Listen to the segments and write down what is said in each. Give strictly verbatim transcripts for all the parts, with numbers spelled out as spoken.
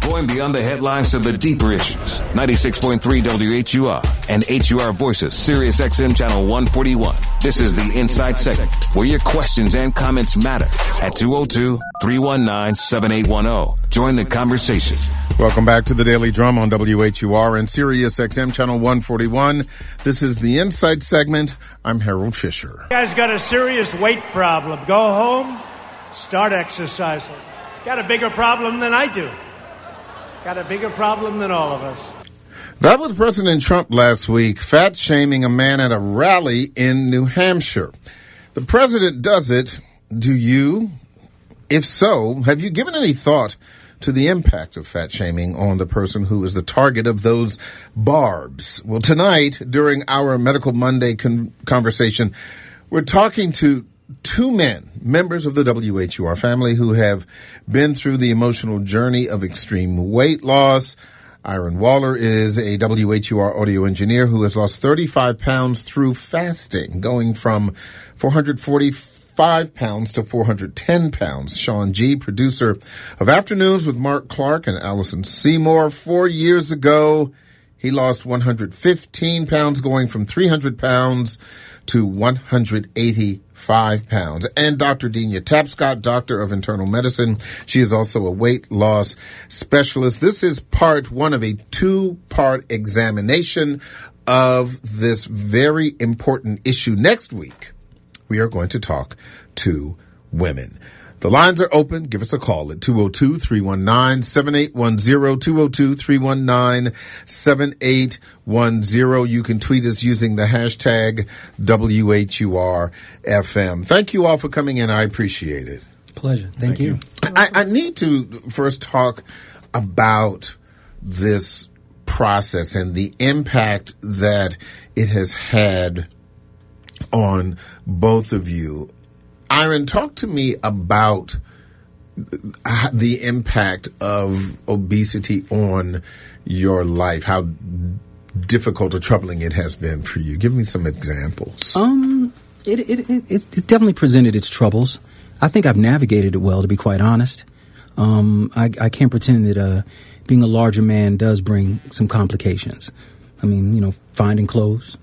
Going beyond the headlines to the deeper issues. ninety-six point three W H U R and H U R Voices, Sirius X M Channel one forty-one. This is the Inside Segment, where your questions and comments matter. At two oh two, three one nine, seven eight one oh. Join the conversation. Welcome back to the Daily Drum on W H U R and Sirius X M Channel one forty-one. This is the Inside Segment. I'm Harold Fisher. You guys got a serious weight problem. Go home, start exercising. Got a bigger problem than I do. Got a bigger problem than all of us. That was President Trump last week, fat-shaming a man at a rally in New Hampshire. The president does it. Do you? If so, have you given any thought to the impact of fat-shaming on the person who is the target of those barbs? Well, tonight, during our Medical Monday con- conversation, we're talking to two men, members of the W H U R family, who have been through the emotional journey of extreme weight loss. Iron Waller is a W H U R audio engineer who has lost thirty-five pounds through fasting, going from four hundred forty-five pounds to four hundred ten pounds. Sean G., producer of Afternoons with Mark Clark and Allison Seymour. Four years ago, he lost one hundred fifteen pounds, going from three hundred pounds to one hundred eighty-five pounds. And Doctor Denia Tapscott, doctor of internal medicine. She is also a weight loss specialist. This is part one of a two-part examination of this very important issue. Next week, we are going to talk to women. The lines are open. Give us a call at two oh two, three one nine, seven eight one oh, two oh two, three one nine, seven eight one oh. You can tweet us using the hashtag W H U R F M. Thank you all for coming in. I appreciate it. Pleasure. Thank, Thank you. you. I, I need to first talk about this process and the impact that it has had on both of you. Iron, talk to me about the impact of obesity on your life, how difficult or troubling it has been for you. Give me some examples. Um, it, it, it, it's definitely presented its troubles. I think I've navigated it well, to be quite honest. Um, I, I can't pretend that uh, being a larger man does bring some complications. I mean, you know, finding clothes,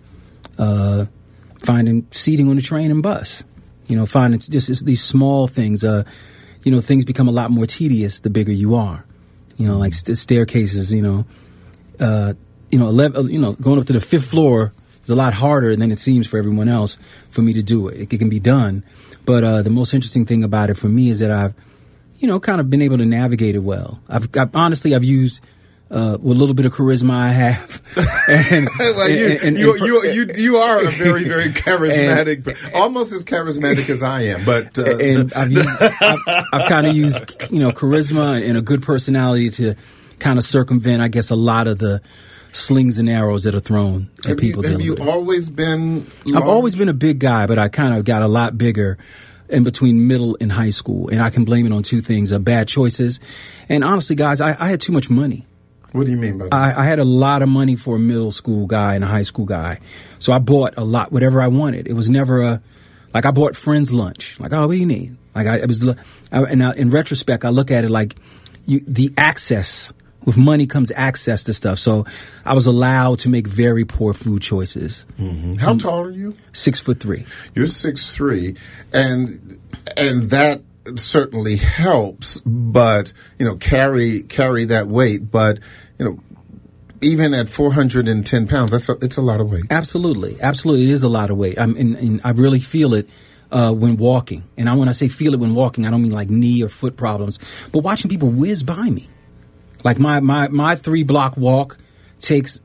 uh, finding seating on the train and bus. You know, finding it's just it's these small things. Uh, you know, things become a lot more tedious the bigger you are. You know, like st- staircases. You know, uh, you know, eleven, you know, going up to the fifth floor is a lot harder than it seems for everyone else for me to do it. It, it can be done, but uh, the most interesting thing about it for me is that I've, you know, kind of been able to navigate it well. I've, I've honestly, I've used. Uh, with a little bit of charisma I have. And, well, you, and, and, you, and, you, you, you are a very, very charismatic, and, almost as charismatic as I am, but, uh, and I've, used, I've, I've kind of used, you know, charisma and a good personality to kind of circumvent, I guess, a lot of the slings and arrows that are thrown at have people. You, have you with. always been large? I've always been a big guy, but I kind of got a lot bigger in between middle and high school. And I can blame it on two things, uh, bad choices. And honestly, guys, I, I had too much money. What do you mean by that? I, I had a lot of money for a middle school guy and a high school guy. So I bought a lot, whatever I wanted. It was never a, like I bought friends lunch. Like, oh, what do you need? Like I, it was, I, and I, in retrospect, I look at it like you, the access, with money comes access to stuff. So I was allowed to make very poor food choices. Mm-hmm. How um, tall are you? Six foot three. You're six three. And, and that certainly helps, but, you know, carry, carry that weight. But, you know, even at four hundred ten pounds, that's a, it's a lot of weight. Absolutely. Absolutely. It is a lot of weight. I'm, and, and I really feel it uh, when walking. And I, when I say feel it when walking, I don't mean like knee or foot problems, but watching people whiz by me. Like my, my, my three block walk takes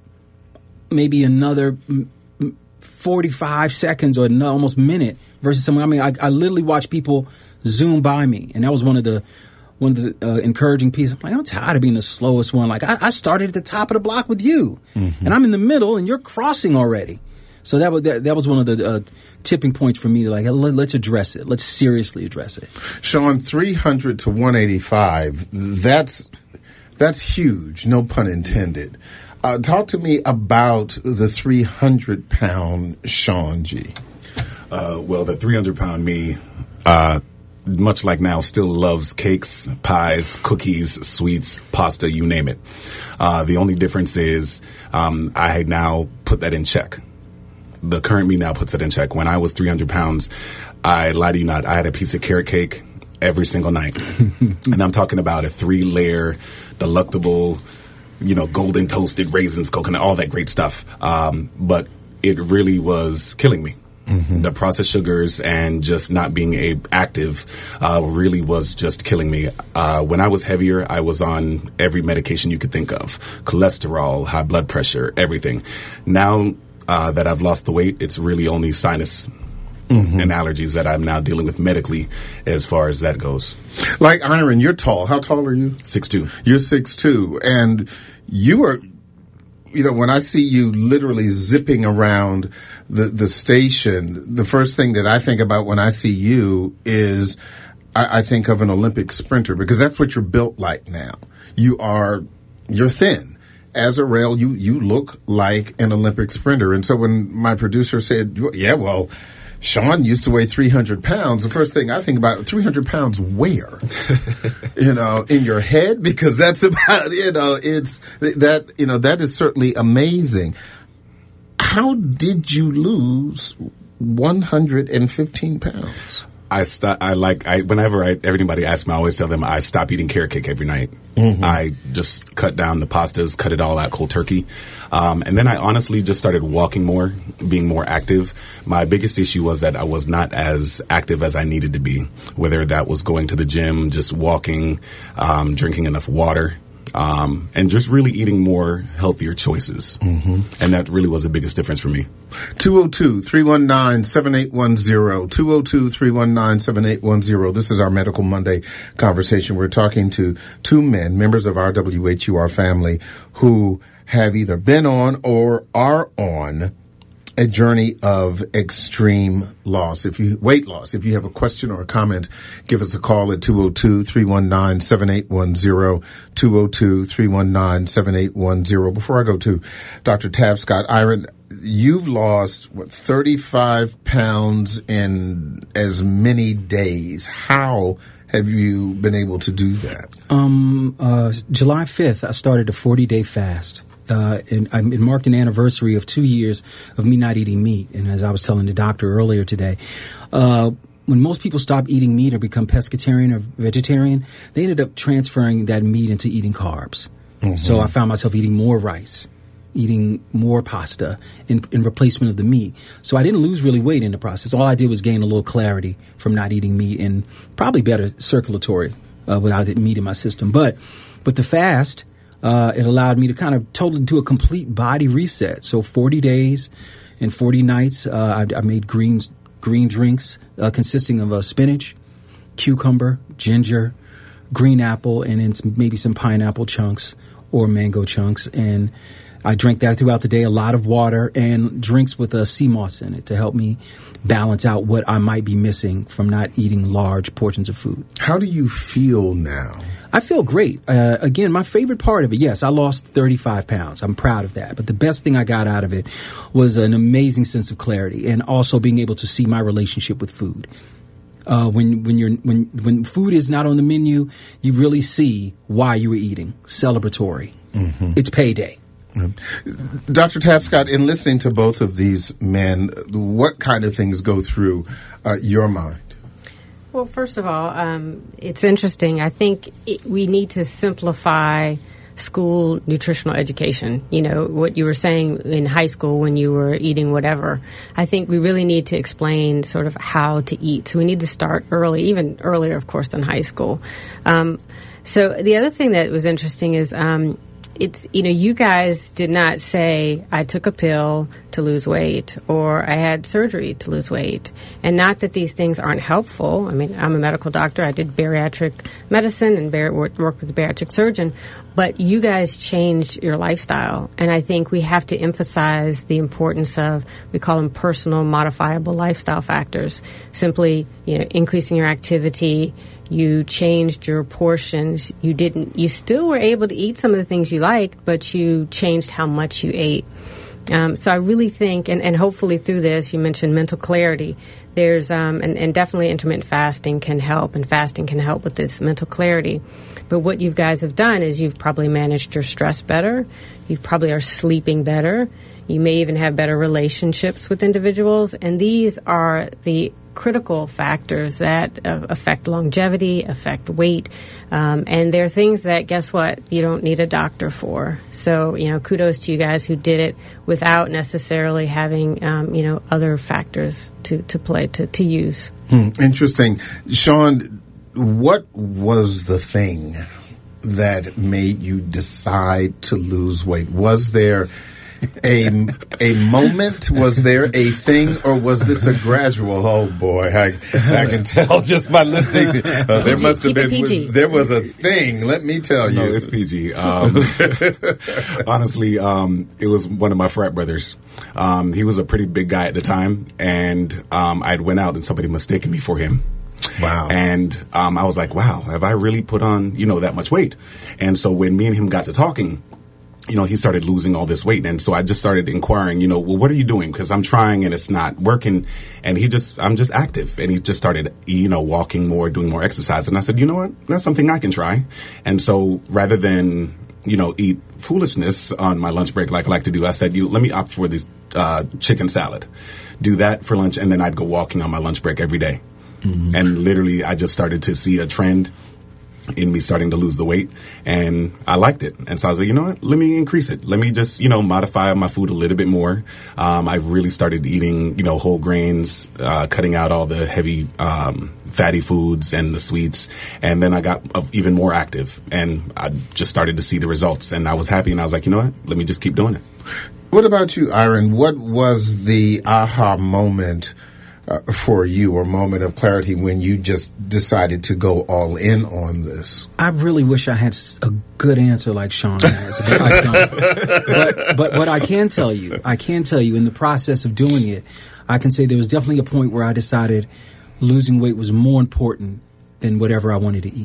maybe another forty-five seconds or no, almost minute versus someone. I mean, I, I literally watch people zoom by me. And that was one of the, one of the uh, encouraging pieces. I'm like, I'm tired of being the slowest one. Like I, I started at the top of the block with you mm-hmm. and I'm in the middle and you're crossing already. So that was, that, that was one of the uh, tipping points for me to like, let, let's address it. Let's seriously address it. Sean, three hundred to one eighty-five, that's, that's huge. No pun intended. Uh, talk to me about the three hundred pound Sean G. Uh, well, the three hundred pound me, uh, much like now, still loves cakes, pies, cookies, sweets, pasta, you name it. Uh, the only difference is um, I now put that in check. The current me now puts it in check. When I was three hundred pounds, I lie to you not, I had a piece of carrot cake every single night. And I'm talking about a three-layer, delectable, you know, golden toasted raisins, coconut, all that great stuff. Um, but it really was killing me. Mm-hmm. The processed sugars and just not being a, active uh, really was just killing me. Uh, when I was heavier, I was on every medication you could think of. Cholesterol, high blood pressure, everything. Now uh, that I've lost the weight, it's really only sinus mm-hmm. and allergies that I'm now dealing with medically as far as that goes. Like Iron, you're tall. How tall are you? six two. You're six two. And you are... You know, when I see you literally zipping around the, the station, the first thing that I think about when I see you is I, I think of an Olympic sprinter, because that's what you're built like now. You are, you're thin. As a rail, you, you look like an Olympic sprinter. And so when my producer said, yeah, well, Sean used to weigh three hundred pounds. The first thing I think about, three hundred pounds where? You know, in your head? Because that's about, you know, it's that, you know, that is certainly amazing. How did you lose one hundred fifteen pounds? I st- I like, I, whenever I, everybody asks me, I always tell them I stop eating carrot cake every night. Mm-hmm. I just cut down the pastas, cut it all out cold turkey. Um, and then I honestly just started walking more, being more active. My biggest issue was that I was not as active as I needed to be, whether that was going to the gym, just walking, um, drinking enough water. Um, and just really eating more healthier choices. Mm-hmm. And that really was the biggest difference for me. two oh two, three one nine, seven eight one zero. two oh two, three one nine, seven eight one zero. This is our Medical Monday conversation. We're talking to two men, members of our W H U R family, who have either been on or are on a journey of extreme loss. If you weight loss, if you have a question or a comment, give us a call at two oh two, three one nine, seven eight one zero, two oh two, three one nine, seven eight one zero. Before I go to Doctor Tapscott, Iron, you've lost what, thirty-five pounds in as many days. How have you been able to do that? Um, uh, July fifth, I started a forty-day fast. Uh, and I, it marked an anniversary of two years of me not eating meat. And as I was telling the doctor earlier today, uh, when most people stop eating meat or become pescatarian or vegetarian, they ended up transferring that meat into eating carbs. Mm-hmm. So I found myself eating more rice, eating more pasta in, in replacement of the meat. So I didn't lose really weight in the process. All I did was gain a little clarity from not eating meat and probably better circulatory uh, without the meat in my system. But, but the fast... Uh, it allowed me to kind of totally do a complete body reset. So forty days and forty nights, uh, I, I made greens, green drinks uh, consisting of uh, spinach, cucumber, ginger, green apple, and then some, maybe some pineapple chunks or mango chunks. And I drank that throughout the day, a lot of water and drinks with uh, sea moss in it to help me balance out what I might be missing from not eating large portions of food. How do you feel now? I feel great. Uh, again, my favorite part of it, yes, I lost thirty-five pounds. I'm proud of that. But the best thing I got out of it was an amazing sense of clarity and also being able to see my relationship with food. Uh, when when you're when when food is not on the menu, you really see why you were eating. Celebratory. Mm-hmm. It's payday. Mm-hmm. Doctor Tapscott, in listening to both of these men, what kind of things go through uh, your mind? Well, first of all, um, it's interesting. I think it, we need to simplify school nutritional education. You know, what you were saying in high school when you were eating whatever. I think we really need to explain sort of how to eat. So we need to start early, even earlier, of course, than high school. Um, so the other thing that was interesting is um, it's, you know, you guys did not say, I took a pill to lose weight or I had surgery to lose weight. And not that these things aren't helpful. I mean, I'm a medical doctor. I did bariatric medicine and bar- worked with a bariatric surgeon. But you guys changed your lifestyle. And I think we have to emphasize the importance of, we call them personal modifiable lifestyle factors. Simply, you know, increasing your activity. You changed your portions. You didn't, you still were able to eat some of the things you like, but you changed how much you ate. Um, so I really think, and, and hopefully through this, you mentioned mental clarity. There's, um, and, and definitely intermittent fasting can help, and fasting can help with this mental clarity. But what you guys have done is you've probably managed your stress better. You probably are sleeping better. You may even have better relationships with individuals. And these are the critical factors that uh, affect longevity, affect weight. Um, and they're things that, guess what, you don't need a doctor for. So, you know, kudos to you guys who did it without necessarily having, um, you know, other factors to, to play, to, to use. Hmm, interesting. Sean, what was the thing that made you decide to lose weight? Was there a a moment? Was there a thing, or was this a gradual? Oh boy, I, I can tell just by listening. Uh, there must have been was, there was a thing. Let me tell you. No, it's P G. Um, honestly, um, it was one of my frat brothers. Um, he was a pretty big guy at the time, and um, I'd went out and somebody mistaken me for him. Wow. And um, I was like, wow, have I really put on, you know, that much weight? And so when me and him got to talking, you know, he started losing all this weight. And so I just started inquiring, you know, well, what are you doing? Because I'm trying and it's not working. And he just, I'm just active. And he just started, you know, walking more, doing more exercise. And I said, you know what? That's something I can try. And so rather than, you know, eat foolishness on my lunch break like I like to do, I said, you let me opt for this uh, chicken salad. Do that for lunch. And then I'd go walking on my lunch break every day. Mm-hmm. And literally, I just started to see a trend in me starting to lose the weight, and I liked it. And so I was like, you know what? Let me increase it. Let me just, you know, modify my food a little bit more. Um, I've really started eating, you know, whole grains, uh, cutting out all the heavy, um, fatty foods and the sweets. And then I got uh, even more active, and I just started to see the results, and I was happy, and I was like, you know what? Let me just keep doing it. What about you, Iron? What was the aha moment Uh, for you, or moment of clarity when you just decided to go all in on this? I really wish I had a good answer like Sean has, but I don't. But, but what I can tell you, I can tell you in the process of doing it, I can say there was definitely a point where I decided losing weight was more important than whatever I wanted to eat.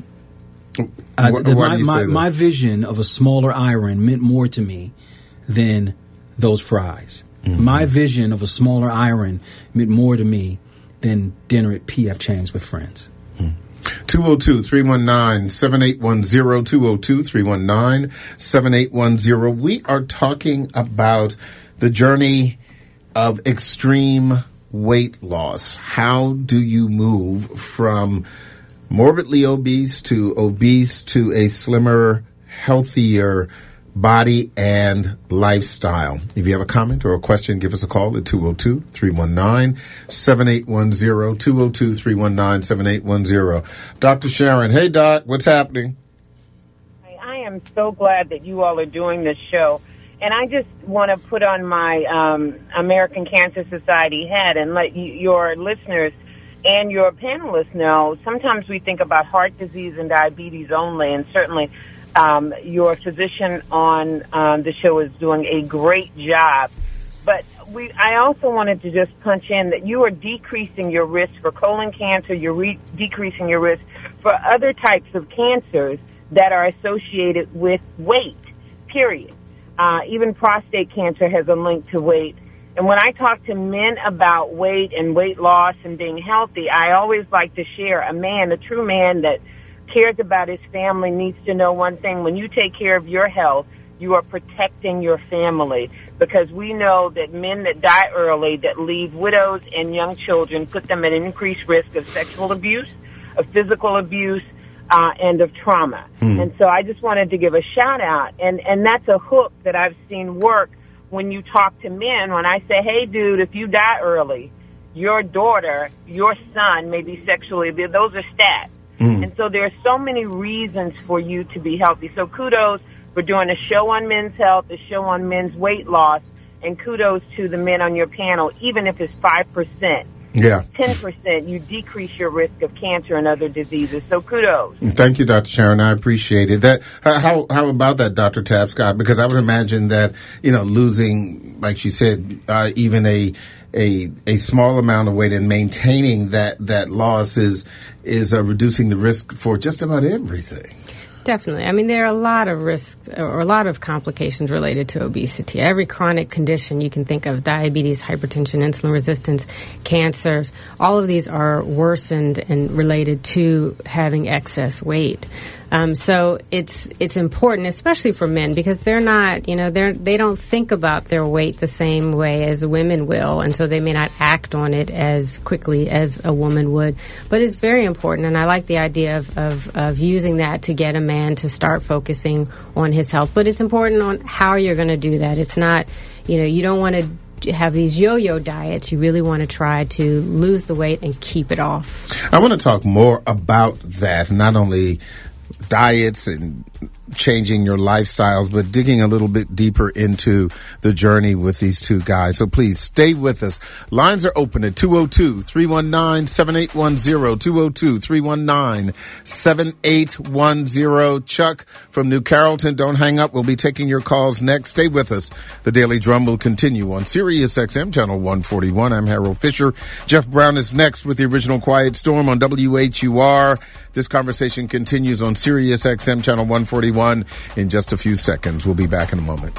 Uh, why, the, why my, do you my, say that? my vision of a smaller iron meant more to me than those fries. Mm-hmm. My vision of a smaller iron meant more to me than dinner at P F Chang's with friends. two oh two, three one nine, seven eight one zero, two oh two, three one nine, seven eight one zero. We are talking about the journey of extreme weight loss. How do you move from morbidly obese to obese to a slimmer, healthier body and lifestyle? If you have a comment or a question, give us a call at two oh two, three one nine, seven eight one zero, two oh two, three one nine, seven eight one zero. Doctor Sharon. Hey, Doc. What's happening? I am so glad that you all are doing this show. And I just want to put on my um, American Cancer Society hat and let you, your listeners and your panelists know, sometimes we think about heart disease and diabetes only, and certainly Um, your physician on um, the show is doing a great job. But we, I also wanted to just punch in that you are decreasing your risk for colon cancer, you're re- decreasing your risk for other types of cancers that are associated with weight, period. Uh, even prostate cancer has a link to weight. And when I talk to men about weight and weight loss and being healthy, I always like to share a man, a true man that cares about his family needs to know one thing. When you take care of your health, you are protecting your family, because we know that men that die early, that leave widows and young children, put them at an increased risk of sexual abuse, of physical abuse, uh, and of trauma. Hmm. And so I just wanted to give a shout out. And, and that's a hook that I've seen work when you talk to men. When I say, hey, dude, if you die early, your daughter, your son may be sexually abused. Those are stats. Mm. And so there are so many reasons for you to be healthy. So kudos for doing a show on men's health, a show on men's weight loss, and kudos to the men on your panel. Even if it's five percent, yeah, ten percent, you decrease your risk of cancer and other diseases. So kudos. Thank you, Doctor Sharon. I appreciate it. That how how about that, Doctor Tapscott? Because I would imagine that, you know, losing, like she said, uh, even a a a small amount of weight and maintaining that that loss is is uh, reducing the risk for just about everything. Definitely. I mean, there are a lot of risks or a lot of complications related to obesity. Every chronic condition you can think of, diabetes, hypertension, insulin resistance, cancers, all of these are worsened and related to having excess weight. Um, so it's it's important, especially for men, because they're not, you know, they're they don't think about their weight the same way as women will, and so they may not act on it as quickly as a woman would. But it's very important, and I like the idea of, of, of using that to get a man to start focusing on his health. But it's important on how you're going to do that. It's not, you know, you don't want to have these yo-yo diets. You really want to try to lose the weight and keep it off. I want to talk more about that, not only diets and changing your lifestyles, but digging a little bit deeper into the journey with these two guys. So please stay with us. Lines are open at two oh two, three one nine, seven eight one zero, two oh two, three one nine, seven eight one zero. Chuck from New Carrollton, don't hang up. We'll be taking your calls next. Stay with us. The Daily Drum will continue on Sirius X M Channel one forty-one. I'm Harold Fisher. Jeff Brown is next with the original Quiet Storm on W H U R. This conversation continues on Sirius X M Channel one forty-one in just a few seconds. We'll be back in a moment.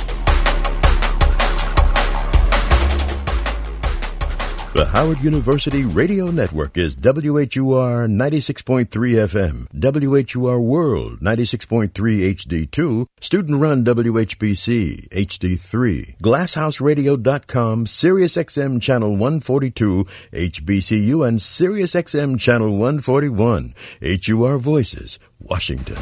The Howard University Radio Network is W H U R ninety-six point three F M, W H U R World ninety-six point three H D two, student-run W H B C H D three, glasshouse radio dot com, Sirius X M Channel one forty-two H B C U, and Sirius X M Channel one forty-one H U R Voices, Washington.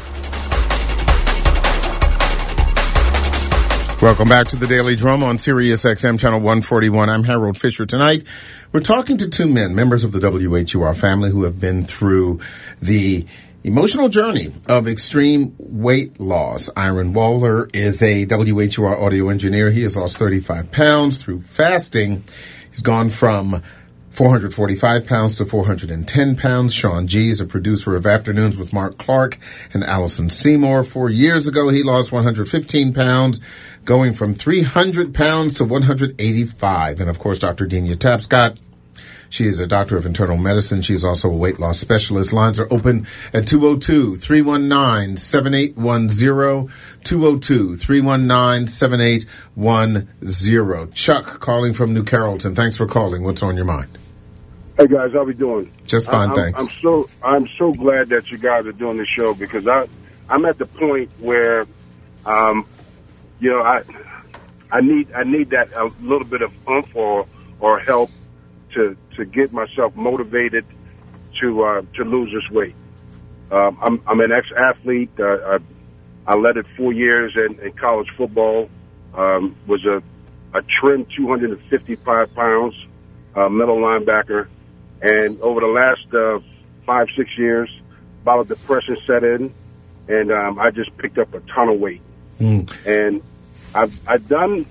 Welcome back to the Daily Drum on Sirius X M Channel one forty-one. I'm Harold Fisher. Tonight, we're talking to two men, members of the W H U R family, who have been through the emotional journey of extreme weight loss. Aaron Waller is a W H U R audio engineer. He has lost thirty-five pounds through fasting. He's gone from four hundred forty-five pounds to four hundred ten pounds. Sean G is a producer of Afternoons with Mark Clark and Allison Seymour. Four years ago, he lost one hundred fifteen pounds, going from three hundred pounds to one hundred eighty-five. And of course, Doctor Denia Tapscott. She is a doctor of internal medicine. She's also a weight loss specialist. Lines are open at two oh two, three one nine, seven eight one zero, two oh two, three one nine, seven eight one zero. Chuck calling from New Carrollton. Thanks for calling. What's on your mind? Hey guys, how we doing? Just fine, I'm, thanks. I'm so I'm so glad that you guys are doing this show, because I I'm at the point where, um, you know, I I need I need that a little bit of oomph or or help to to get myself motivated to uh, to lose this weight. Um, I'm I'm an ex-athlete. Uh, I, I led it four years in, in college football. Um, was a a trim two hundred fifty-five pounds, uh, middle linebacker. And over the last uh, five, six years, bowel depression set in, and um, I just picked up a ton of weight. Mm. And I've, I've done,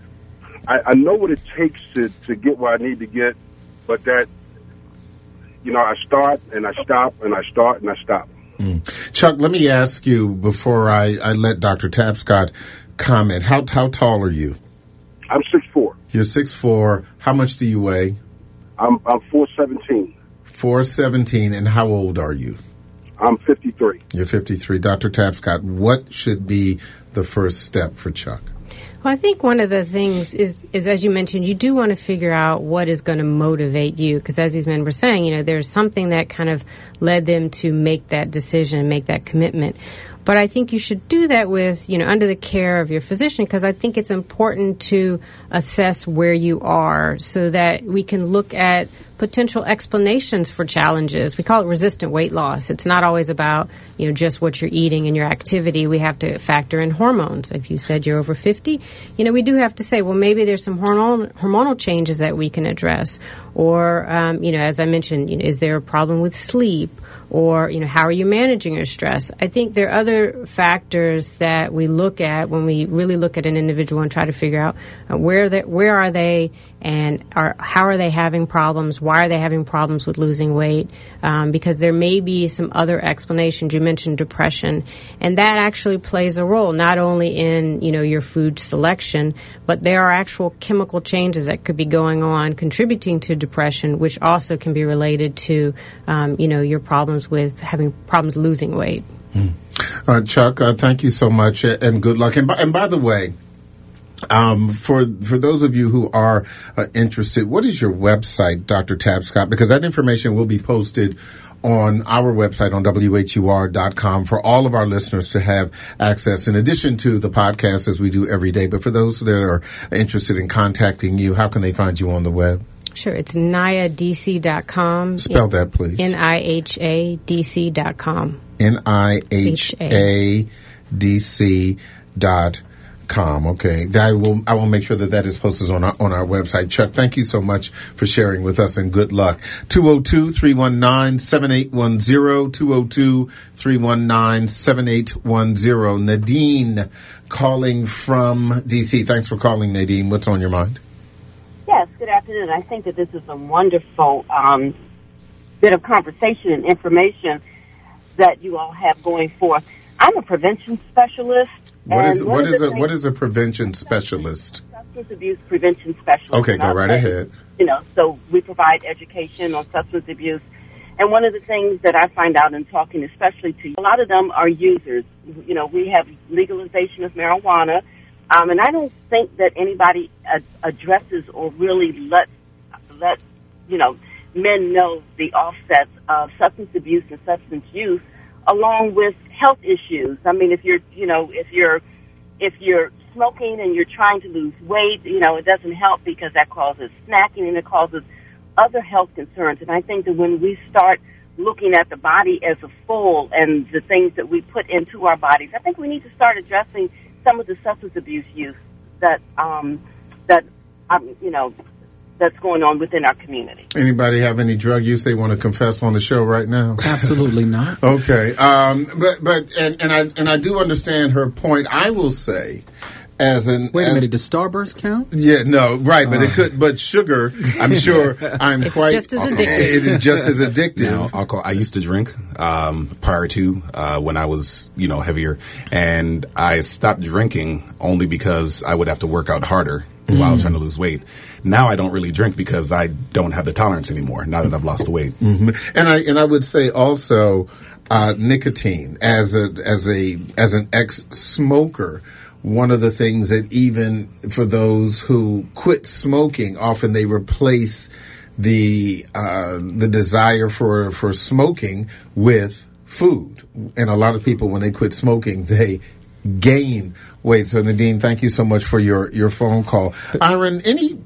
I, I know what it takes to, to get where I need to get, but that, you know, I start and I stop and I start and I stop. Mm. Chuck, let me ask you before I, I let Doctor Tapscott comment. How how tall are you? I'm six foot four. You're six foot four. How much do you weigh? I'm I'm four seventeen. four seventeen, and how old are you? I'm fifty-three. You're fifty-three. Doctor Tapscott, what should be the first step for Chuck? Well, I think one of the things is, is as you mentioned, you do want to figure out what is going to motivate you. Because as these men were saying, you know, there's something that kind of led them to make that decision and make that commitment. But I think you should do that with, you know, under the care of your physician, because I think it's important to assess where you are so that we can look at potential explanations for challenges. We call it resistant weight loss. It's not always about, you know, just what you're eating and your activity. We have to factor in hormones. If you said you're over fifty, you know, we do have to say, well, maybe there's some hormonal hormonal changes that we can address. Or, um, you know, as I mentioned, you know, is there a problem with sleep? Or, you know, how are you managing your stress? I think there are other factors that we look at when we really look at an individual and try to figure out uh, where they, where are they and are, how are they having problems? Why are they having problems with losing weight? Um, because there may be some other explanations. You mentioned depression, and that actually plays a role not only in, you know, your food selection, but there are actual chemical changes that could be going on contributing to depression, which also can be related to, um, you know, your problems with having problems losing weight. Mm. Uh, Chuck, uh, thank you so much, uh, and good luck. And by, and by the way, um, for for those of you who are uh, interested, what is your website, Doctor Tapscott? Because that information will be posted on our website on W H U R dot com for all of our listeners to have access, in addition to the podcast as we do every day. But for those that are interested in contacting you, how can they find you on the web? Sure, it's Nihah D C dot com. Spell that, please. N I H A D C dot com. N I H A D C dot com. Okay, I will. I will make sure that that is posted on our on our website. Chuck, thank you so much for sharing with us, and good luck. two oh two, three one nine, seven eight one zero. two oh two, three one nine, seven eight one zero. Nadine calling from D C. Thanks for calling, Nadine. What's on your mind? Yes, good afternoon. I think that this is a wonderful um, bit of conversation and information that you all have going forth. I'm a prevention specialist. What is what is a what is a prevention specialist? Substance abuse prevention specialist. Okay, go right ahead. You know, so we provide education on substance abuse. And one of the things that I find out in talking, especially to a lot of them are users. You know, we have legalization of marijuana. Um, and I don't think that anybody ad- addresses or really let, let, you know, men know the offsets of substance abuse and substance use along with health issues. I mean, if you're, you know, if you're, if you're smoking and you're trying to lose weight, you know, it doesn't help because that causes snacking and it causes other health concerns. And I think that when we start looking at the body as a full and the things that we put into our bodies, I think we need to start addressing some of the substance abuse use that, um, that, um, you know, that's going on within our community. Anybody have any drug use they want to confess on the show right now? Absolutely not. Okay. Um, but, but, and, and I, and I do understand her point. I will say, as an wait a as, minute, does Starburst count? Yeah, no, right, but uh. it could. But sugar, I'm sure, I'm it's quite. Just as addictive. It is just as addictive. Now, alcohol. I used to drink um, prior to uh, when I was, you know, heavier, and I stopped drinking only because I would have to work out harder mm. while I was trying to lose weight. Now I don't really drink because I don't have the tolerance anymore. Now that I've lost the weight, mm-hmm. and I and I would say also uh, nicotine as a as a as an ex-smoker. One of the things that even for those who quit smoking, often they replace the uh, the desire for for smoking with food. And a lot of people, when they quit smoking, they gain weight. So Nadine, thank you so much for your, your phone call. Iron, any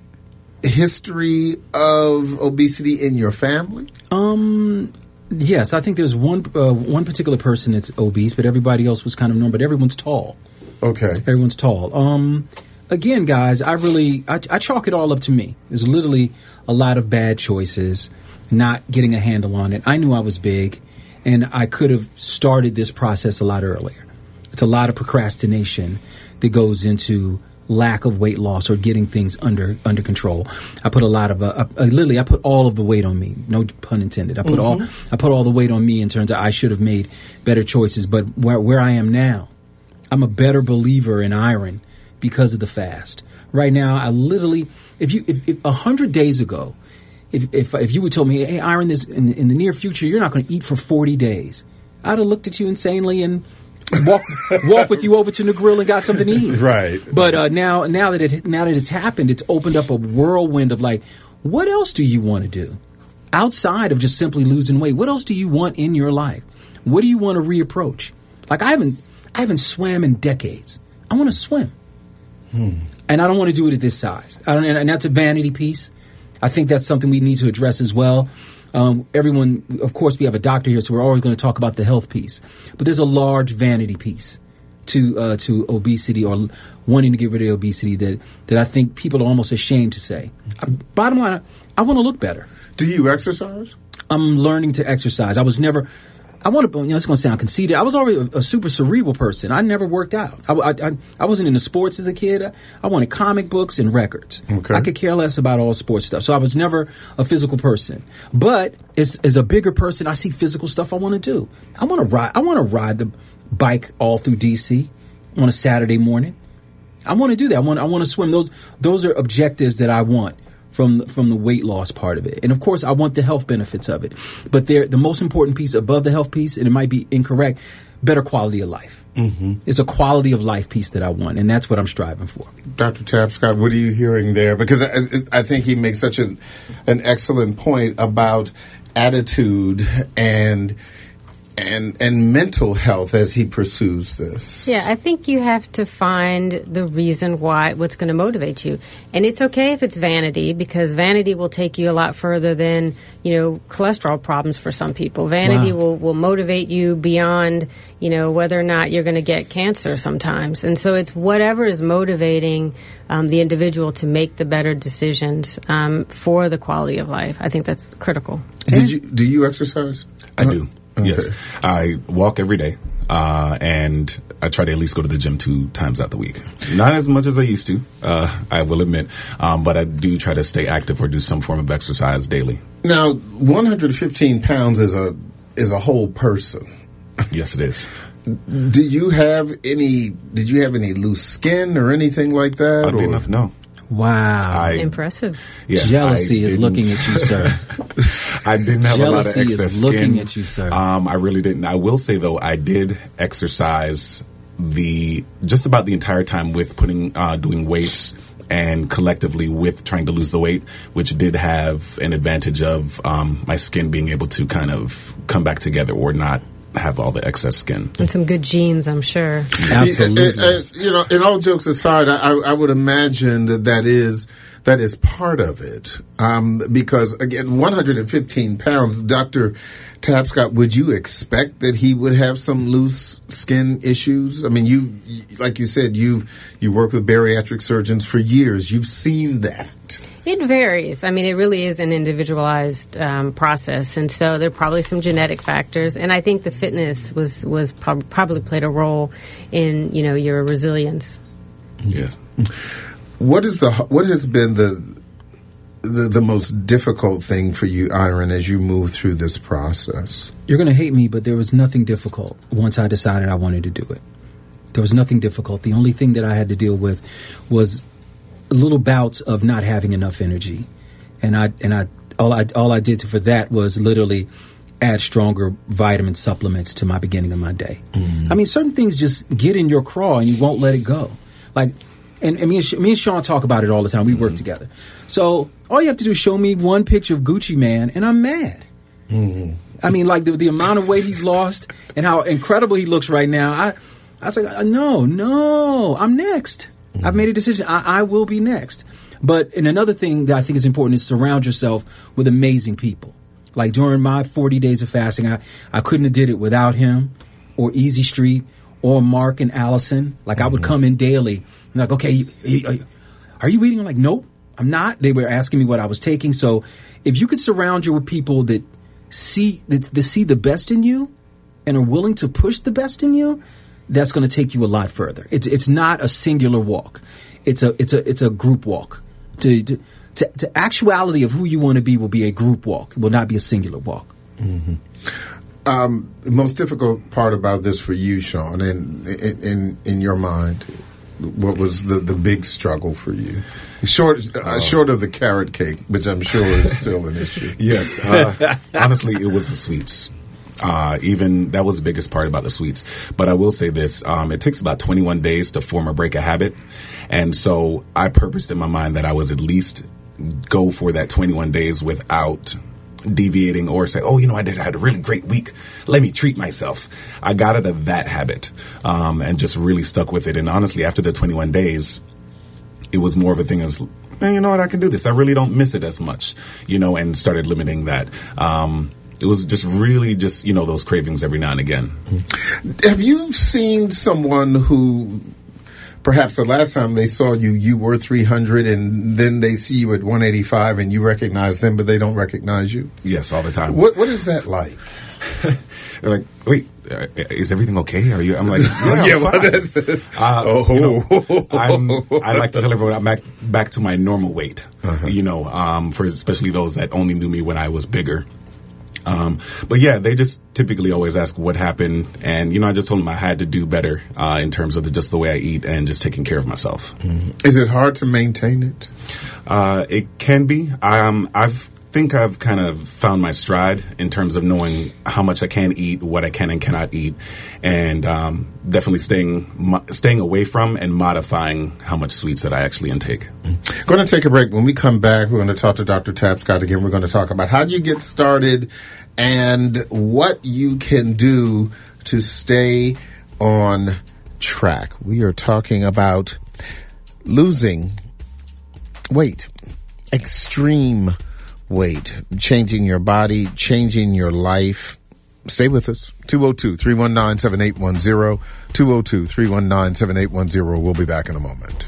history of obesity in your family? Um. Yes, I think there's one uh, one particular person that's obese, but everybody else was kind of normal. But everyone's tall. Okay. Everyone's tall. Um, again, guys, I really, I, I chalk it all up to me. There's literally a lot of bad choices, not getting a handle on it. I knew I was big, and I could have started this process a lot earlier. It's a lot of procrastination that goes into lack of weight loss or getting things under under control. I put a lot of, uh, uh, literally, I put all of the weight on me. No pun intended. I put mm-hmm. all, I put all the weight on me in terms of I should have made better choices. But where where I am now, I'm a better believer in iron because of the fast. Right now, I literally, if you, if a hundred days ago, if, if, if you would told me, hey, Iron, this in, in the near future, you're not going to eat for forty days. I'd have looked at you insanely and walk, walk with you over to the grill and got something to eat. Right. But, uh, now, now that it, now that it's happened, it's opened up a whirlwind of like, what else do you want to do outside of just simply losing weight? What else do you want in your life? What do you want to reapproach? Like I haven't, I haven't swam in decades. I want to swim. Hmm. And I don't want to do it at this size. I don't, and that's a vanity piece. I think that's something we need to address as well. Um, everyone, of course, we have a doctor here, so we're always going to talk about the health piece. But there's a large vanity piece to uh, to obesity or wanting to get rid of obesity that, that I think people are almost ashamed to say. Uh, bottom line, I want to look better. Do you exercise? I'm learning to exercise. I was never... I want to, you know, it's going to sound conceited. I was already a, a super cerebral person. I never worked out. I, I, I, I wasn't into sports as a kid. I, I wanted comic books and records. Okay. I could care less about all sports stuff. So I was never a physical person. But as, as a bigger person, I see physical stuff I want to do. I want to ride. I want to ride the bike all through D C on a Saturday morning. I want to do that. I want. I want to swim. Those those are objectives that I want from from the weight loss part of it. And of course, I want the health benefits of it. But there, the most important piece above the health piece, and it might be incorrect, better quality of life. Mm-hmm. It's a quality of life piece that I want, and that's what I'm striving for. Doctor Tapscott, what are you hearing there? Because I, I think he makes such an, an excellent point about attitude and and and mental health as he pursues this. Yeah, I think you have to find the reason why, what's going to motivate you. And it's okay if it's vanity, because vanity will take you a lot further than, you know, cholesterol problems for some people. Vanity wow. will, will motivate you beyond, you know, whether or not you're going to get cancer sometimes. And so it's whatever is motivating um, the individual to make the better decisions um, for the quality of life. I think that's critical. Did you, do you exercise? I do. Okay. Yes. I walk every day, uh, and I try to at least go to the gym two times out the week. Not as much as I used to, uh, I will admit, um, but I do try to stay active or do some form of exercise daily. Now, one hundred fifteen pounds is a is a whole person. Yes, it is. Do you have any, did you have any loose skin or anything like that? Oddly enough, no. Wow. I, Impressive. Yeah, Jealousy is looking at you, sir. I didn't have Jealousy a lot of excess is looking skin. at you, sir. Um, I really didn't. I will say, though, I did exercise the just about the entire time with putting uh, doing weights and collectively with trying to lose the weight, which did have an advantage of um, my skin being able to kind of come back together or not have all the excess skin. And some good genes, I'm sure. Absolutely. Uh, uh, you know, and all jokes aside, I, I would imagine that that is that is part of it. Um, because again, one hundred fifteen pounds, Doctor Tapscott, would you expect that he would have some loose skin issues? I mean, you, like you said, you you worked with bariatric surgeons for years. You've seen that. It varies. I mean, it really is an individualized um, process, and so there are probably some genetic factors. And I think the fitness was was prob- probably played a role in, you know, your resilience. Yes. What is the what has been the the, the most difficult thing for you, Iron, as you move through this process? You're going to hate me, but there was nothing difficult once I decided I wanted to do it. There was nothing difficult. The only thing that I had to deal with was little bouts of not having enough energy, and I and I all I all I did for that was literally add stronger vitamin supplements to my beginning of my day. Mm. I mean, certain things just get in your craw and you won't let it go. Like, and, and me, and me and Sean talk about it all the time. We mm. work together. So all you have to do is show me one picture of Gucci Man, and I'm mad. Mm. I mean, like the, the amount of weight he's lost and how incredible he looks right now. I I was like, no, no, I'm next. Mm-hmm. I've made a decision. I, I will be next. But and another thing that I think is important is surround yourself with amazing people. Like during my forty days of fasting, I, I couldn't have did it without him or Easy Street or Mark and Allison. Like mm-hmm. I would come in daily and like, okay, are you eating? I'm like, nope, I'm not. They were asking me what I was taking. So if you could surround you with people that see that, that see the best in you and are willing to push the best in you, that's going to take you a lot further. It's it's not a singular walk. It's a it's a it's a group walk. To to, to, to actuality of who you want to be will be a group walk. It will not be a singular walk. Mm-hmm. Um, the most difficult part about this for you, Sean, in in in your mind, what was the, the big struggle for you? Short uh, uh, short of the carrot cake, which I'm sure is still an issue. Yes, uh, honestly, it was the sweets. Uh, even that was the biggest part about the sweets. But I will say this, um, it takes about twenty-one days to form or break a habit. And so I purposed in my mind that I was at least go for that twenty-one days without deviating or say, oh, you know, I did I had a really great week. Let me treat myself. I got out of that habit, um, and just really stuck with it. And honestly, after the twenty-one days, it was more of a thing as, man, you know what, I can do this. I really don't miss it as much, you know, and started limiting that. Um, It was just really just, you know, those cravings every now and again. Have you seen someone who perhaps the last time they saw you, you were three hundred and then they see you at one eighty-five and you recognize them, but they don't recognize you? Yes, all the time. What What is that like? They're like, wait, uh, is everything okay? Are you? I'm like, yeah, yeah I'm well, fine. that's, uh, oh, you know, I'm, I like to tell everyone I'm back, back to my normal weight, uh-huh. you know, um, for especially those that only knew me when I was bigger. Um, but yeah, they just typically always ask what happened. And, you know, I just told them I had to do better, uh, in terms of the, just the way I eat and just taking care of myself. Mm-hmm. Is it hard to maintain it? Uh, it can be. Um, I've think I've kind of found my stride in terms of knowing how much I can eat, what I can and cannot eat, and um, definitely staying mo- staying away from and modifying how much sweets that I actually intake. Going to take a break. When we come back, we're going to talk to Doctor Tapscott again. We're going to talk about how you get started and what you can do to stay on track. We are talking about losing weight, extreme weight, changing your body, changing your life. Stay with us. two oh two, three one nine, seven eight one zero. two oh two, three one nine, seven eight one zero. We'll be back in a moment.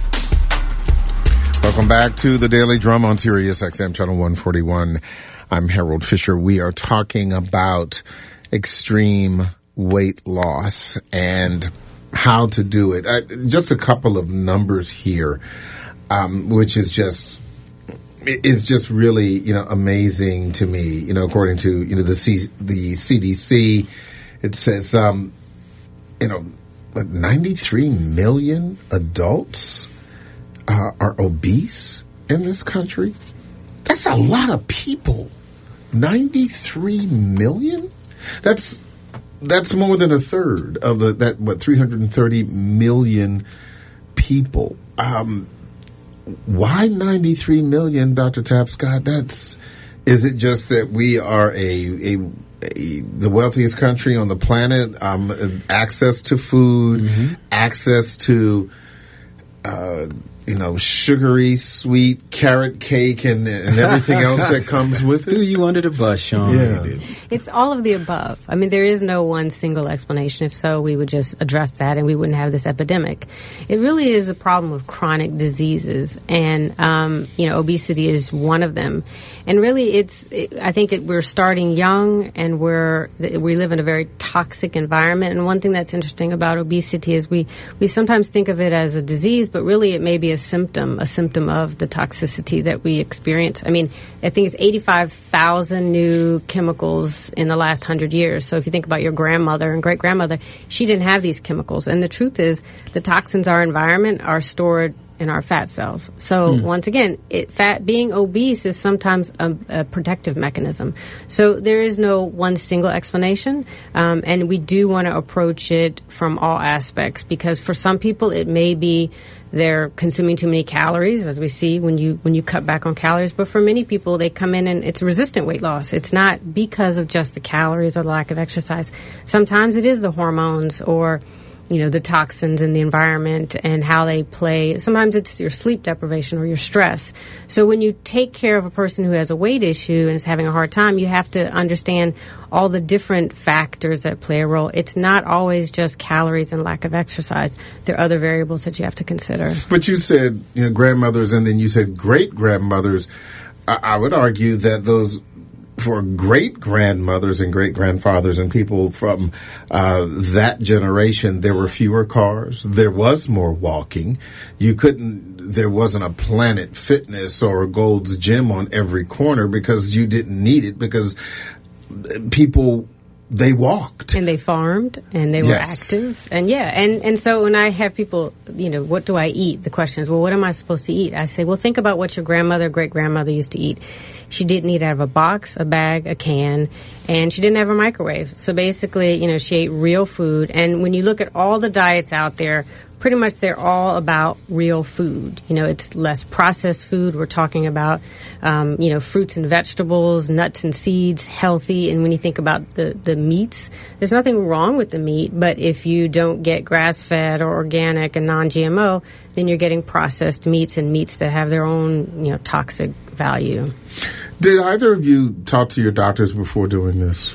Welcome back to the Daily Drum on Sirius X M Channel one forty-one. I'm Harold Fisher. We are talking about extreme weight loss and how to do it. Uh, just a couple of numbers here, um, which is just it's just really you know amazing to me. You know, according to you know the C- the C D C, it says um, you know ninety-three million adults uh, are obese in this country. That's a lot of people. ninety-three million. That's That's more than a third of the that what three hundred thirty million people. Um, why ninety-three million, Doctor Tapscott? That's is it just that we are a, a, a the wealthiest country on the planet? Um, access to food, mm-hmm. access to uh, you know sugary, sweet carrot cake, and, and everything else that comes with it. Threw you under the bus, Sean. Yeah. It's all of the above. I mean, there is no one single explanation. If so, we would just address that and we wouldn't have this epidemic. It really is a problem with chronic diseases, and um, you know, obesity is one of them. And really, it's it, I think it, we're starting young, and we're we live in a very toxic environment. And one thing that's interesting about obesity is we we sometimes think of it as a disease, but really it may be a symptom, a symptom of the toxicity that we experience. I mean, I think it's eighty-five thousand new chemicals in the last hundred years. So if you think about your grandmother and great grandmother, she didn't have these chemicals. And the truth is, the toxins in our environment are stored in our fat cells. So mm. once again, it, fat being obese is sometimes a, a protective mechanism. So there is no one single explanation, um, and we do want to approach it from all aspects, because for some people it may be they're consuming too many calories, as we see when you when you cut back on calories. But for many people, they come in and it's resistant weight loss. It's not because of just the calories or the lack of exercise. Sometimes it is the hormones or you know, the toxins in the environment and how they play. Sometimes it's your sleep deprivation or your stress. So when you take care of a person who has a weight issue and is having a hard time, you have to understand all the different factors that play a role. It's not always just calories and lack of exercise. There are other variables that you have to consider. But you said, you know, grandmothers, and then you said great-grandmothers. I, I would argue that those for great-grandmothers and great-grandfathers and people from uh, that generation, there were fewer cars. There was more walking. You couldn't, there wasn't a Planet Fitness or a Gold's Gym on every corner because you didn't need it, because people, they walked. And they farmed, and they were yes. active. And yeah, and, and so when I have people, you know, what do I eat? The question is, well, what am I supposed to eat? I say, well, think about what your grandmother, great-grandmother used to eat. She didn't eat out of a box, a bag, a can, and she didn't have a microwave. So basically, you know, she ate real food. And when you look at all the diets out there, pretty much they're all about real food. You know, it's less processed food. We're talking about, um, you know, fruits and vegetables, nuts and seeds, healthy. And when you think about the, the meats, there's nothing wrong with the meat. But if you don't get grass-fed or organic and non-G M O, then you're getting processed meats and meats that have their own, you know, toxic value. Did either of you talk to your doctors before doing this?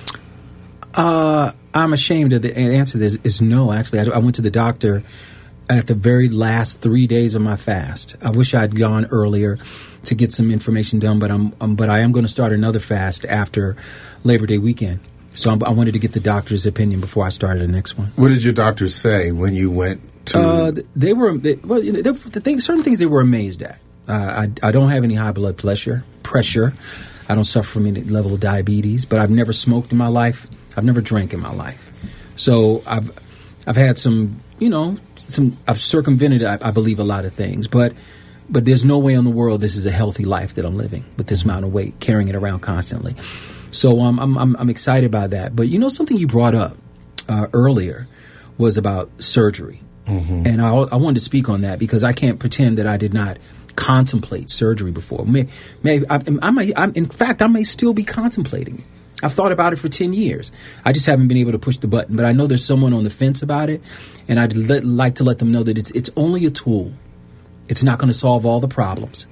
Uh, I'm ashamed of the answer. This is no. Actually, I, I went to the doctor at the very last three days of my fast. I wish I'd gone earlier to get some information done, but I'm um, but I am going to start another fast after Labor Day weekend. So I'm, I wanted to get the doctor's opinion before I started the next one. What did your doctors say when you went to? Uh, they were they, well. You know, they, the things, certain things they were amazed at. Uh, I, I don't have any high blood pressure. Pressure. I don't suffer from any level of diabetes, but I've never smoked in my life. I've never drank in my life. So I've I've had some, you know, some. I've circumvented, I, I believe, a lot of things. But but there's no way in the world this is a healthy life that I'm living with this amount of weight, carrying it around constantly. So um, I'm, I'm, I'm excited by that. But you know, something you brought up uh, earlier was about surgery. Mm-hmm. And I, I wanted to speak on that because I can't pretend that I did not contemplate surgery before. May, may, I, I may, I'm, in fact, I may still be contemplating it. I've thought about it for ten years. I just haven't been able to push the button. But I know there's someone on the fence about it, and I'd let, like to let them know that it's it's only a tool. It's not going to solve all the problems.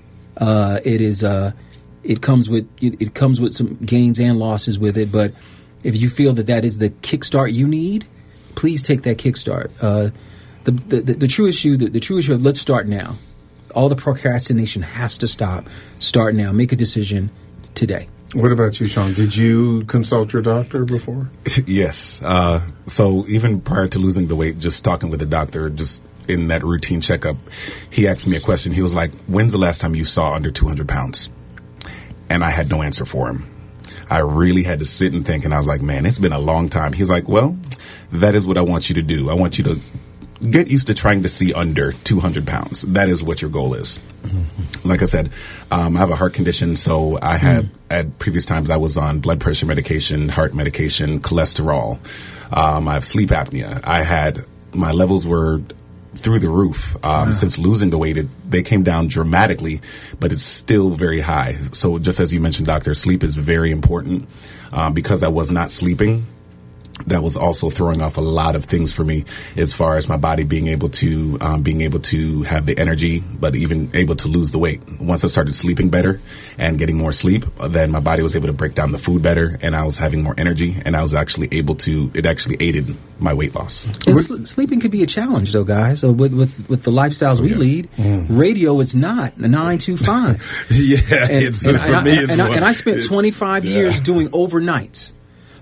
Uh, it is. Uh, it comes with it, it comes with some gains and losses with it. But if you feel that that is the kickstart you need, please take that kickstart. Uh, the, the the the true issue the, the true issue of let's start now. All the procrastination has to stop. Start now. Make a decision today. What about you, Sean? Did you consult your doctor before? Yes. Uh, so even prior to losing the weight, just talking with the doctor, just in that routine checkup, he asked me a question. He was like, when's the last time you saw under two hundred pounds? And I had no answer for him. I really had to sit and think, and I was like, man, it's been a long time. He's like, well, that is what I want you to do. I want you to get used to trying to see under two hundred pounds. That is what your goal is. Mm-hmm. Like I said, um, I have a heart condition, so I had, mm. at previous times, I was on blood pressure medication, heart medication, cholesterol. Um, I have sleep apnea. I had, my levels were through the roof. Um, wow. Since losing the weight, it, they came down dramatically, but it's still very high. So just as you mentioned, doctor, sleep is very important. Um, because I was not sleeping, that was also throwing off a lot of things for me as far as my body being able to um, being able to have the energy, but even able to lose the weight. Once I started sleeping better and getting more sleep, then my body was able to break down the food better, and I was having more energy, and I was actually able to, it actually aided my weight loss. And sl- sleeping could be a challenge, though, guys. So with, with, with the lifestyles oh, we yeah. lead, mm. radio is not a nine to five. yeah, and, it's and, for and, me I, as and, well. I, and I spent it's, twenty-five yeah. years doing overnights.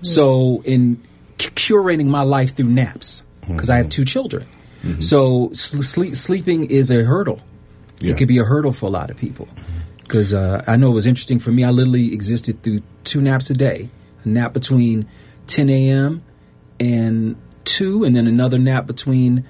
So in curating my life through naps, because mm-hmm. I have two children. Mm-hmm. So sl- sleep, sleeping is a hurdle. Yeah. It could be a hurdle for a lot of people. Because uh, I know it was interesting for me. I literally existed through two naps a day. A nap between ten a.m. and two, and then another nap between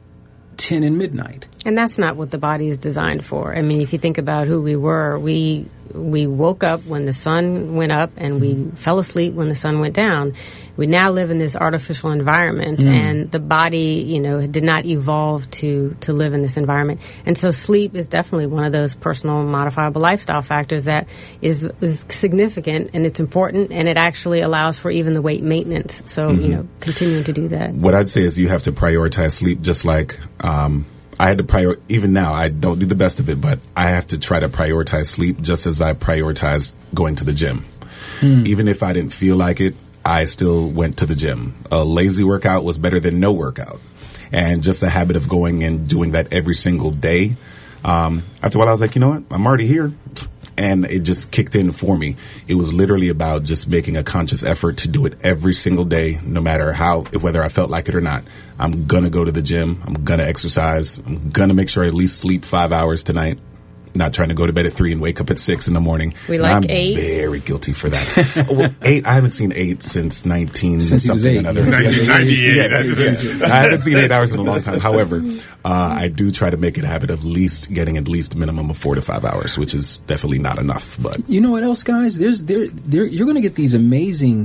ten and midnight. And that's not what the body is designed for. I mean, if you think about who we were, we we woke up when the sun went up and we fell asleep when the sun went down. We now live in this artificial environment, mm. and the body, you know, did not evolve to, to live in this environment. And so sleep is definitely one of those personal modifiable lifestyle factors that is, is significant, and it's important, and it actually allows for even the weight maintenance. So, mm-hmm. you know, continuing to do that. What I'd say is you have to prioritize sleep, just like um, I had to prior. Even now, I don't do the best of it, but I have to try to prioritize sleep just as I prioritize going to the gym. Mm. Even if I didn't feel like it, I still went to the gym. A lazy workout was better than no workout. And just the habit of going and doing that every single day. Um, after a while, I was like, you know what? I'm already here. And it just kicked in for me. It was literally about just making a conscious effort to do it every single day, no matter how, whether I felt like it or not. I'm going to go to the gym. I'm going to exercise. I'm going to make sure I at least sleep five hours tonight. Not trying to go to bed at three and wake up at six in the morning. We like I'm eight. Very guilty for that. well, eight. I haven't seen eight since nineteen since something another. nineteen ninety-eight. Yeah, yeah. I haven't seen eight hours in a long time. However, uh, I do try to make it a habit of least getting at least minimum of four to five hours, which is definitely not enough. But you know what else, guys? There's there there you're going to get these amazing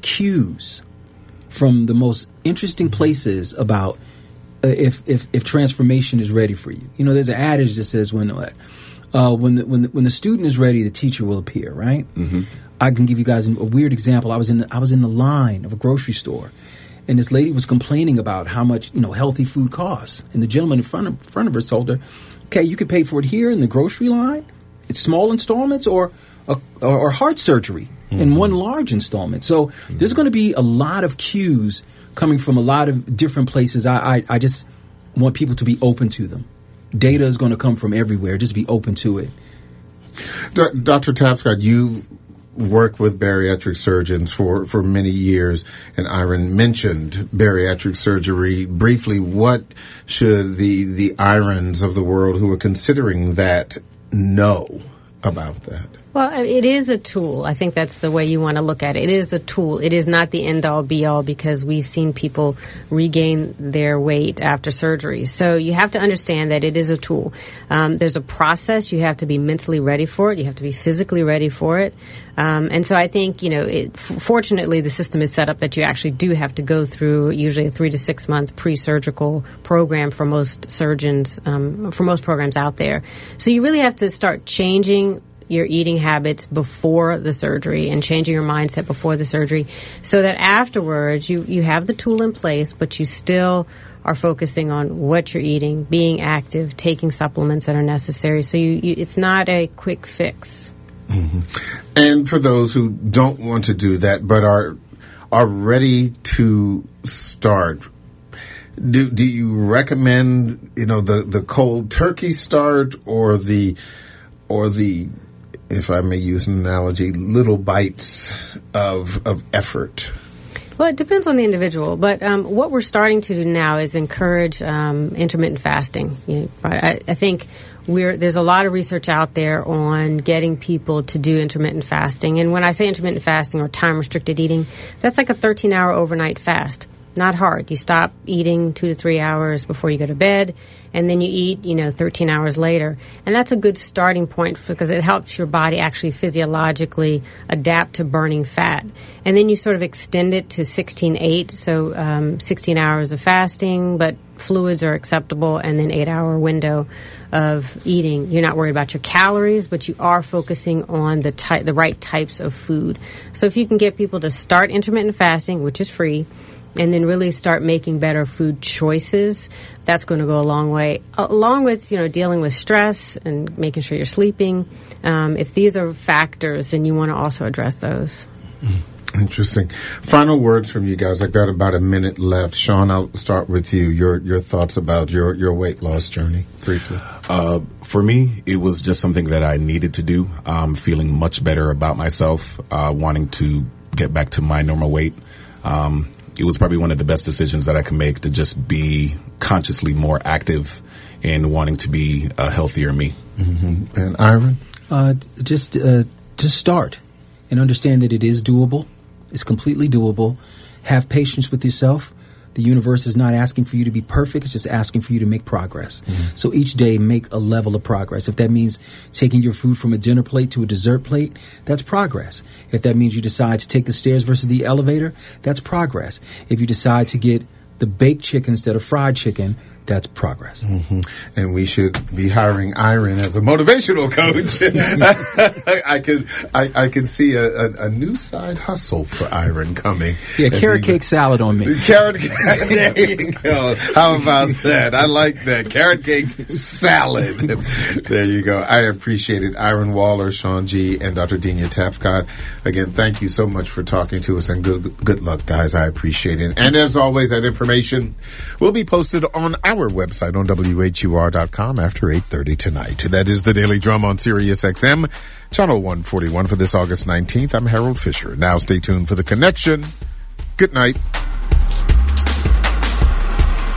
cues from the most interesting places about uh, if if if transformation is ready for you. You know, there's an adage that says when. Uh, Uh, when the, when the, when the student is ready, the teacher will appear. Right? Mm-hmm. I can give you guys a weird example. I was in the, I was in the line of a grocery store, and this lady was complaining about how much you know healthy food costs. And the gentleman in front of front of her told her, "Okay, you can pay for it here in the grocery line. It's small installments or or, or heart surgery mm-hmm. in one large installment." So mm-hmm. there's going to be a lot of cues coming from a lot of different places. I I, I just want people to be open to them. Data is going to come from everywhere. Just be open to it. D- Doctor Tapscott, you've worked with bariatric surgeons for, for many years, and Iron mentioned bariatric surgery briefly. What should the, the Irons of the world who are considering that know about that? Well, it is a tool. I think that's the way you want to look at it. It is a tool. It is not the end-all, be-all, because we've seen people regain their weight after surgery. So you have to understand that it is a tool. Um, there's a process. You have to be mentally ready for it. You have to be physically ready for it. Um, and so I think, you know, it, fortunately, the system is set up that you actually do have to go through usually a three to six month pre-surgical program for most surgeons, um, for most programs out there. So you really have to start changing your eating habits before the surgery and changing your mindset before the surgery so that afterwards you, you have the tool in place, but you still are focusing on what you're eating, being active, taking supplements that are necessary. So you, you, it's not a quick fix. Mm-hmm. And for those who don't want to do that but are are ready to start, do do you recommend, you know, the, the cold turkey start or the or the if I may use an analogy, little bites of of effort? Well, it depends on the individual, but um, what we're starting to do now is encourage um, intermittent fasting. You know, I, I think we're, there's a lot of research out there on getting people to do intermittent fasting. And when I say intermittent fasting or time-restricted eating, that's like a thirteen-hour overnight fast. Not hard. You stop eating two to three hours before you go to bed, and then you eat, you know, thirteen hours later. And that's a good starting point because it helps your body actually physiologically adapt to burning fat. And then you sort of extend it to sixteen eight, so um, sixteen hours of fasting, but fluids are acceptable, and then eight-hour window of eating. You're not worried about your calories, but you are focusing on the ty- the right types of food. So if you can get people to start intermittent fasting, which is free, and then really start making better food choices, that's going to go a long way. Along with, you know, dealing with stress and making sure you're sleeping. Um, if these are factors, then you want to also address those. Interesting. Final words from you guys. I've got about a minute left. Sean, I'll start with you. Your your thoughts about your, your weight loss journey, briefly. Uh, for me, it was just something that I needed to do. Um, feeling much better about myself, uh, wanting to get back to my normal weight. Um, It was probably one of the best decisions that I could make to just be consciously more active and wanting to be a healthier me. Mm-hmm. And Iron? Uh, just uh, to start and understand that it is doable. It's completely doable. Have patience with yourself. The universe is not asking for you to be perfect. It's just asking for you to make progress. Mm-hmm. So each day, make a level of progress. If that means taking your food from a dinner plate to a dessert plate, that's progress. If that means you decide to take the stairs versus the elevator, that's progress. If you decide to get the baked chicken instead of fried chicken, that's progress. Mm-hmm. And we should be hiring Iron as a motivational coach. I could, I, I could see a, a, a new side hustle for Iron coming. Yeah, carrot cake salad on me. Carrot cake. There you go. How about that? I like that. Carrot cake salad. There you go. I appreciate it. Iron Waller, Sean G., and Doctor Denia Tapscott. Again, thank you so much for talking to us, and good, good luck, guys. I appreciate it. And as always, that information will be posted on our website on W H U R dot com after eight thirty tonight. That is the Daily Drum on Sirius X M, channel one forty-one for this August nineteenth. I'm Harold Fisher. Now stay tuned for The Connection. Good night.